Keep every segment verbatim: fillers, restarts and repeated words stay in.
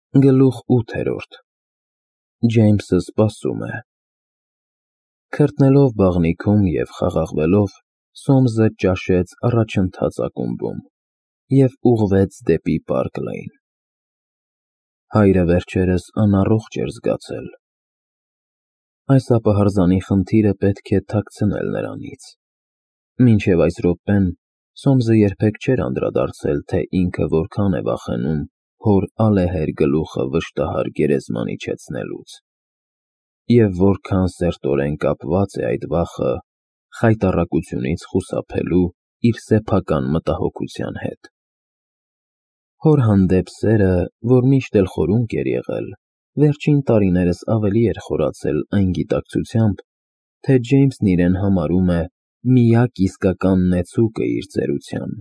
Գլուխ ութերորդ Ջեյմսը սպասում է։ Քրտնելով բաղնիքում և խաղաղվելով, Սոմսը ճաշեց առաջընթաց ակումբում և ուղղվեց դեպի Պարկ Լեյն։ Հայրը վերջերս անառողջ էր զգացել։ Այս ապահարզանի խնդիրը պետք է թաքցնել նրանից։ Մինչև այս րոպեն Սոմսը երբեք չէր անդրադարձել, թե ինքը որքան է վախենում հոր ալեհեր գլուխը վշտահար գերեզման իջեցնելուց, և որքան սերտորեն կապված է այդ վախը խայտառակությունից խուսափելու իր սեփական մտահոգության հետ։ Հոր հանդեպ սերը, որ միշտ էլ խորունկ էր եղել, վերջին տարիներս ավելի էր խորացել այն գիտակցությամբ, թե Ջեյմսն իրեն համարում է միակ իսկական նեցուկը իր ծերության։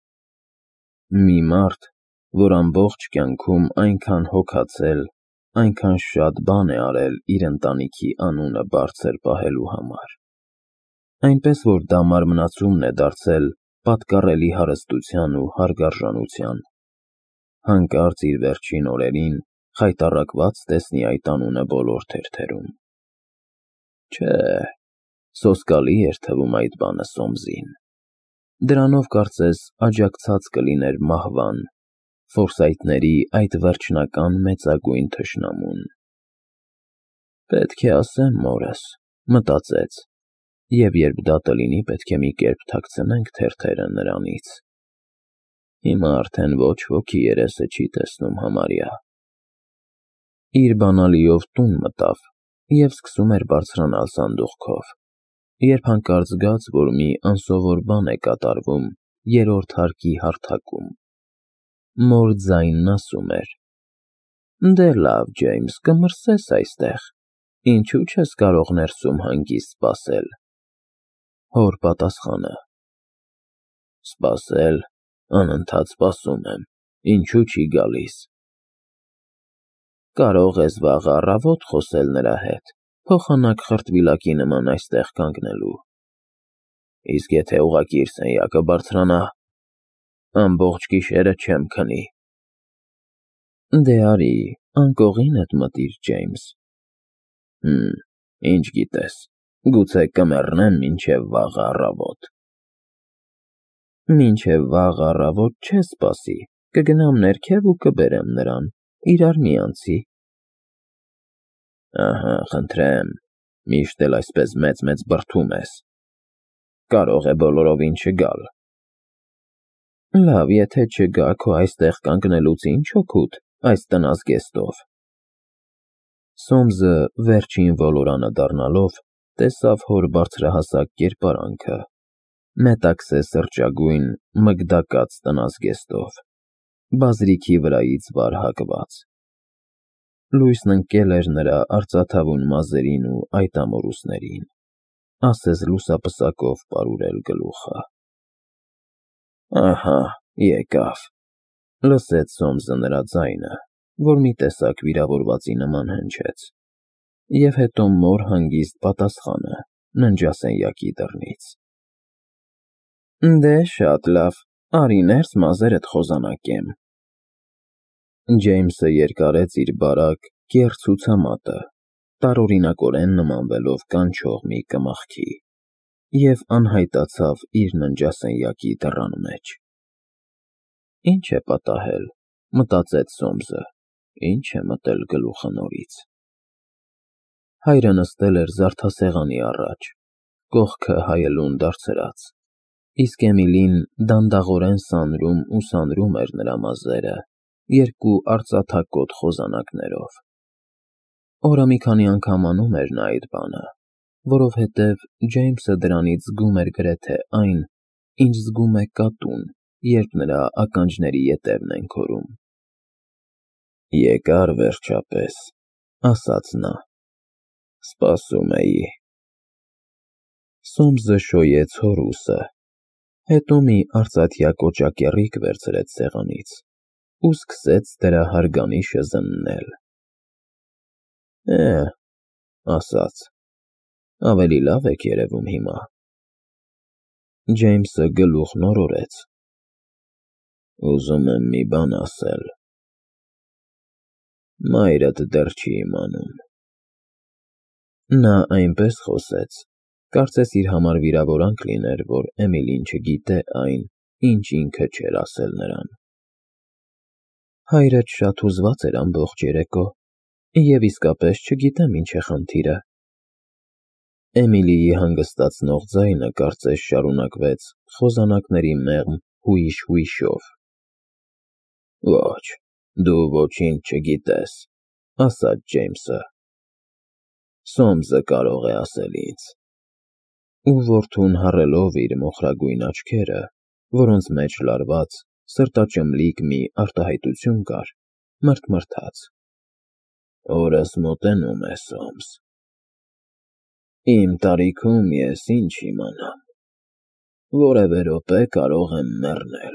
Մի մարդ, որ ամբողջ կյանքում այնքան հոգացել, այնքան շատ բան է արել իր ընտանիքի անունը բարձր պահելու համար, այնպես որ դա մարմնացումն է դարձել պատկառելի հարստության ու հարգարժանության, հանկարծ իր վերջին օրերին խայտառակված տեսնի այդ անունը բոլոր թերթերում։ Չէ, սոսկալի էր թվում այդ բանը Սոմսին։ Դրանով կարծես աջակցած կլիներ մահվան, ֆորսայթների այդ վերջնական մեծագույն թշնամուն։ Պետք է ասեմ մորս, մտածեց, և երբ դա կլինի, պետք է մի կերպ թաքցնենք թերթերը նրանից։ Հիմա արդեն ոչ ոքի երեսը չի տեսնում համարյա։ Իր բանալիով տուն մտավ և սկսում էր բարձրանալ սանդուղքով, երբ հանկարծ զգաց, որ մի անսովոր բան է կատարվում երրորդ հարկի հարթակում։ Մոր ձայնն ասում էր. «Դե լավ, Ջեյմս, կմրսես այստեղ, ինչու չես կարող ներսում հանգիստ սպասել»։ Հոր պատասխանը. «Սպասել, անընդհատ սպասում եմ, ինչու չի գալիս»։ Կարող ես վաղը առավոտ խոսել նրա հետ, փոխանակ խրտվիլակի նման այստեղ կանգնելու։ Իսկ եթե ուղղակի իր սենյակը բարձրանա, ամբողջ գիշերը չեմ քնի։ Դե արի, անկողինդ մտիր, Ջեյմս։ Հմ, ինչ գիտես, գուցե կմեռնեմ մինչև վաղը առավոտ։ Մինչև վաղը առավոտ չես սպասի, կգնամ ներքև ու կբերեմ նրան, իրար մի անցի։ Ահա, խնդրեմ, միշտ էլ այսպես մեծ-մեծ բրդում ես։ Կարող է բոլորովին չգալ։ Լավ, եթե չգա, քո այստեղ կանգնելուց ինչ օգուտ այս տնազգեստով։ Սոմսը վերջին ոլորանը դառնալով տեսավ հոր բարձրահասակ կերպարանքը, մետաքսե սրճագույն, մգդակած տնազգեստով, բազրիքի վրայից վար հակված։ Լույսն ընկել էր նրա արծաթավուն մազերին ու այտամորուսներին, ասես լուսապսակով պարուրել գլուխը։ Ահա, եկավ, լսեց Սոմսը նրա ձայնը, որ մի տեսակ վիրավորվածի նման հնչեց, և հետո մոր հանգիստ պատասխանը ննջասենյակի դռնից. Դե շատ լավ, արի ներս մազերդ խոզանակեմ։ Ջեյմսը երկարեց իր բարակ, կեռ ցուցամատը, տարօրինակորեն նմանվելով կանչող մի կմախքի, և անհայտացավ իր ննջասենյակի դռան մեջ։ Ինչ է պատահել, մտածեց Սոմսը, ինչ է մտել գլուխը նորից։ Հայրը նստել էր զարդասեղանի առաջ, կողքը հայելուն դարձրած, իսկ Էմիլին դանդաղորեն սանրում ու սանրում էր նրա մազերը երկու արծաթակոթ խոզանակներով։ Օրը մի քանի անգամ անում էր նա այդ բանը, որովհետև Ջեյմսը դրանից զգում էր գրեթե այն, ինչ զգում է կատուն, երբ նրա ականջների ետևն են քորում։ Եկար վերջապես, ասաց նա, սպասում էի։ Սոմսը շոյեց հոր ուսը, հետո մի արծաթյա կոճակեռիկ վերցրեց սեղանից ու սկսեց դրա հարգանիշը զննել։ Է, ասաց, ավելի լավ եք երևում հիմա։ Ջեյմսը գլուխն օրորեց։ Ուզում եմ մի բան ասել։ մայրդ դեռ չի իմանում։ Նա այնպես խոսեց, կարծես իր համար վիրավորանք լիներ, որ Էմիլին չգիտե այն, ինչ ինքը չէր ասել նրան։ Հայրդ շատ հուզված էր ամբողջ երեկո, և իսկապես չգիտեմ ինչ է խնդիրը։ Էմիլիի հանգստացնող ձայնը կարծես շարունակվեց խոզանակների մեղմ հույշ-հույշով։ Ոչ, դու ոչինչ չգիտես, ասաց Ջեյմսը։ Սոմսը կարող է ասել ինձ։ Ու որդուն հառելով իր մոխրագույն աչքերը, որոնց մեջ լարված, սրտաճմլիկ մի արտահայտություն կար, մռթմռթաց. Օրս մոտենում է, Սոմս։ Իմ տարիքում ես ինչ իմանամ, որևէ րոպե կարող եմ մեռնել։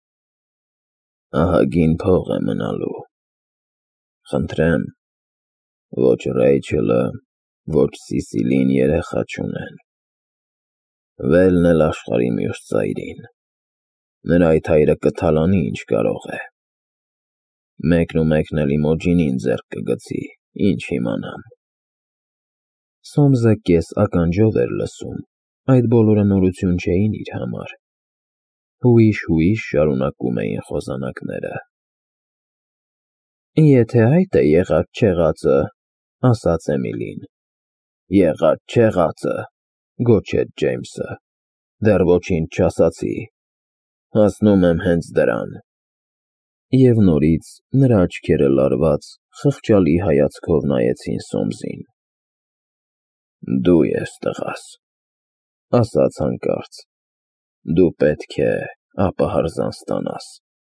Ահագին փող է մնալու։ Խնդրեմ, ոչ Ռեյչելը, ոչ Սիսիլին երեխա չունեն։ Վելն էլ աշխարհի մյուս ծայրին։ Նրա այդ հայրը կթալանի ինչ կարող է։ Մեկնումեկն էլ Իմոջինին ձեռք կգցի, ինչ իմանամ։ Սոմսը կես ականջով էր լսում, այդ բոլորը նորություն չէին իր համար։ Հույշ-հույշ շարունակում էին խոզանակները։ Եթե այդ է եղած-չեղածը, ասաց Էմիլին։ Եղած-չեղածը, գոչեց Ջեյմսը, դեռ ոչինչ չասացի, հասնում եմ հենց դրան։ Եվ նորից նրա աչքերը լարված, խղճալի հայացքով նայեցին Սոմսին։ Դու ես տղաս, ասաց հանկարծ, դու պետք է ապահարզան ստանաս։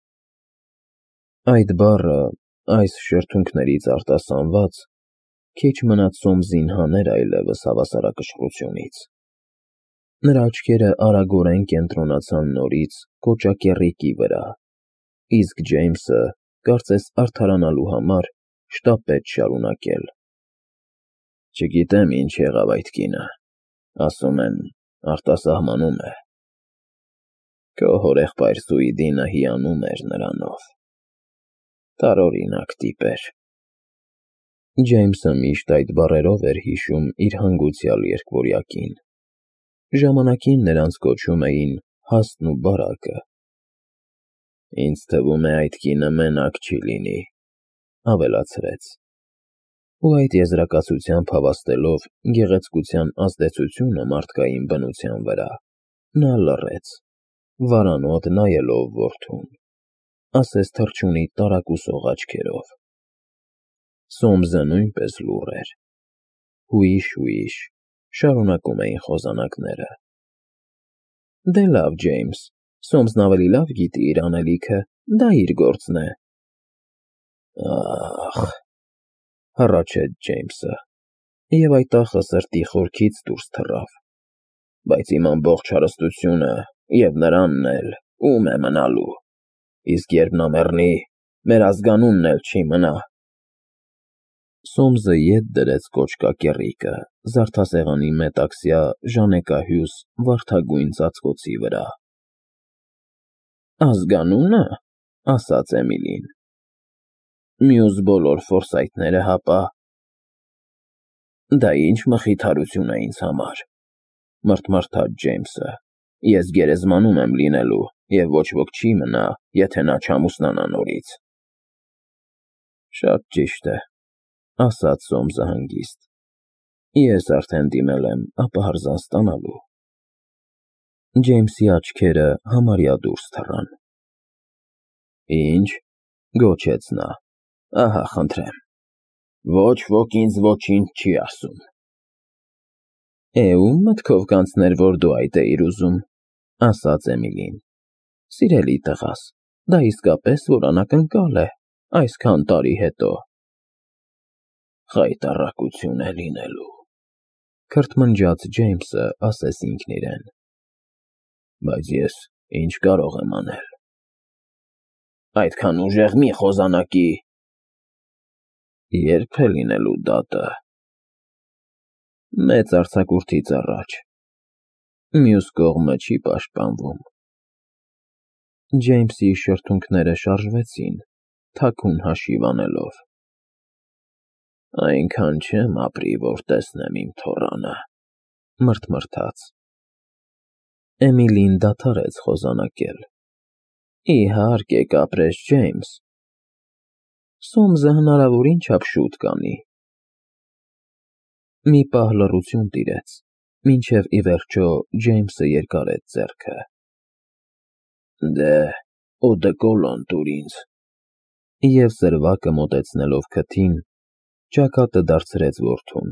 Այդ բառը, այս շրթունքներից արտասանված, քիչ մնաց Սոմսին հաներ այլևս հավասարակշռությունից։ Նրա աչքերը արագորեն կենտրոնացան նորից կոճակեռիկի վրա, իսկ Ջեյմսը, կարծես արդարանալու համար, շտապեց շարունակել. Չգիտեմ ինչ եղավ այդ կինը, ասում են արտասահմանում է։ Քո հորեղբայր Սուիդինը հիանում էր նրանով։ Տարօրինակ տիպ էր։ Ջեյմսը միշտ այդ բառերով էր հիշում իր հանգուցյալ երկվորյակին։ Ժամանակին նրանց կոչում էին Հաստն ու Բարակը։ Ինձ թվում է այդ կինը մենակ չի լինի, ավելացրեց։ Ու այդ եզրակացությամբ հավաստելով գեղեցկության ազդեցությունը մարդկային բնության վրա, նա լռեց, վարանոտ նայելով որդուն, ասես թռչունի տարակուսող աչքերով։ Սոմսը նույնպես լուռ էր։ Հույշ-հույշ շարունակում էին խոզանակները։ Դե լավ, Ջեյմս, Սոմսն ավելի լավ գիտի իր անելիքը, դա իր գործն է։ Ախ, հառաչեց Ջեյմսը, և այդ ախը սրտի խորքից դուրս թռավ։ Բայց իմ ամբողջ հարստությունը, և նրանն էլ, ում է մնալու, իսկ երբ նա մեռնի, մեր ազգանունն էլ չի մնա։ Սոմսը ետ դրեց կոճկակեռիկը զարդասեղանի մետաքսյա ժանեկահյուս վարդագույն ծածկոցի վրա։ Ազգանո՞ւնը, ասաց Էմիլին։ Մյուս բոլոր Ֆորսայթները հապա։ Դա ինչ մխիթարություն է ինձ համար, մռթմռթաց Ջեյմսը, ես գերեզմանում եմ լինելու, և ոչ ոք չի մնա, եթե նա չամուսնանա նորից։ Շատ ճիշտ է, ասաց Սոմսը հանգիստ, ես արդեն դիմել եմ ապահարզան ստանալու։ Ջեյմսի աչքերը համարյա դուրս թռան։ Ինչ, գոչեց նա, ահա խնդրեմ, ոչ ոք ինձ ոչինչ չի ասում։ Է, ում մտքով կանցներ, որ դու այդ էիր ուզում, ասաց Էմիլին։ Սիրելի տղաս, դա իսկապես որ անակնկալ է, այսքան տարի հետո։ Խայտառակություն է լինելու, քրթմնջաց Ջեյմսը, ասես ինքն իրեն։ Բայց ես ինչ կարող եմ անել։ Այդքան ուժեղ մի խոզանակի։ Ե՞րբ է լինելու դատը։ Մեծ արձակուրդից առաջ։ Մյուս կողմը չի պաշտպանվում։ Ջեյմսի շրթունքները շարժվեցին, թաքուն հաշիվ անելով։ Այնքան չեմ ապրի, որ տեսնեմ իմ թոռանը, մռթմռթաց։ Էմիլին դադարեց խոսանակել։ Իհարկե կապրես, Ջեյմս։ Սոմսը հնարավորին չափ շուտ կանի։ Մի պահ լռություն տիրեց, մինչև ի վերջո Ջեյմսը երկարեց ձեռքը։ Դե, օդը կոլոն տուր ինձ։ Եվ սրվակը մոտեցնելով քթին, ճակատը դարձրեց որդուն։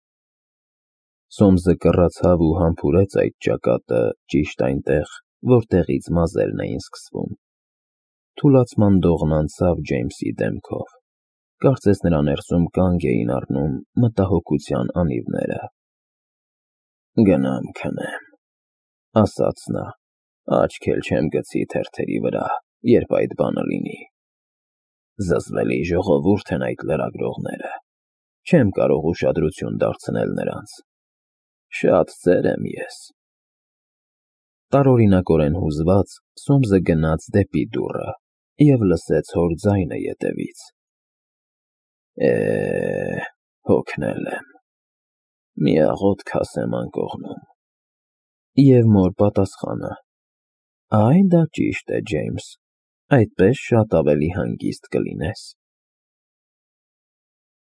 Սոմսը կռացավ ու համբուրեց այդ ճակատը ճիշտ այնտեղ, որտեղից մազերն էին սկսվում։ Թուլացման դողն անցավ Ջեյմսի դեմքով, կարծես նրա ներսում կանգ էին առնում մտահոգության անիվները։ Գնամ քնեմ, ասաց նա, աչք էլ չեմ գցի թերթերի վրա, երբ այդ բանը լինի։ Զզվելի ժողովուրդ են այդ լրագրողները, չեմ կարող ուշադրություն դարձնել նրանց։ Շատ ծեր եմ ես։ Տարօրինակորեն հուզված Սոմսը գնաց դեպի դուռը և լսեց հոր ձայնը ետևից. Է, հոգնել եմ, մի աղոթք ասեմ անկողնում։ Եվ մոր պատասխանը. Այ դա ճիշտ է, Ջեյմս, այդպես շատ ավելի հանգիստ կլինես։